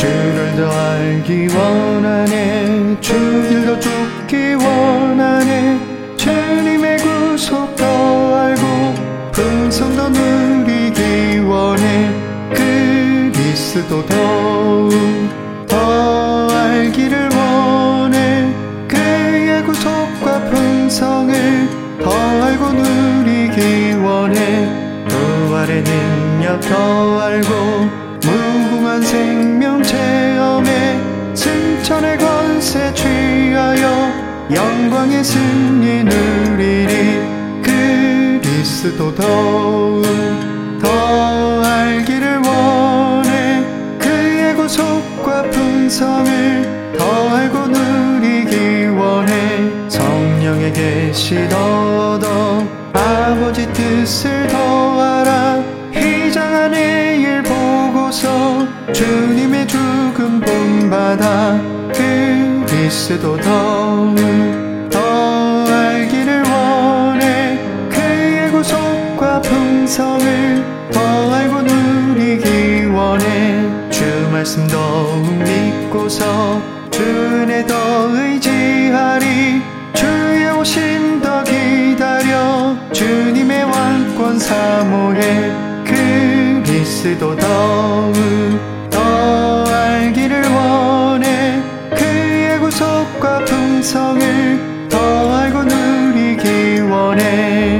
주를 더 알기 원하네. 주를 더 쫓기 원하네. 주님의 구속 더 알고 풍성 더 누리기 원해. 그리스도 더욱 더 알기를 원해. 그의 구속과 풍성을 더 알고 누리기 원해. 부활의 능력 더 알고 무궁한 생명 체험에 승천의 권세 취하여 영광의 승리 누리리. 그리스도 더욱 더 알기를 원해. 그의 구속과 풍성을 더 알고 누리기 원해. 성령의 계시 더 얻어 아버지 뜻을 더 알아. 희장하네 일 보고서 주님의 죽음 본받아. 그리스도 더욱 더 알기를 원해. 그의 구속과 풍성을 더 알고 누리기 원해. 주 말씀 더욱 믿고서 주 은혜 더 의지하리. 주의 오심 더 기다려 주님의 왕권 사모해. 그리스도 더욱 더 알기를 원해. 그의 구속과 풍성을 더 알고 누리기 원해.